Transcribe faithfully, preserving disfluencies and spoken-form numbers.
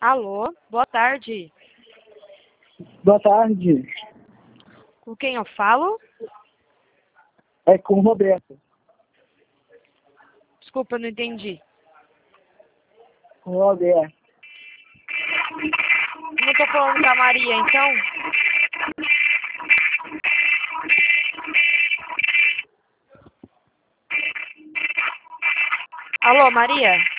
Alô, boa tarde. Boa tarde. Com quem eu falo? É com o Roberto. Desculpa, não entendi. Com o Roberto. Não tô falando com a Maria, então? Alô, Maria?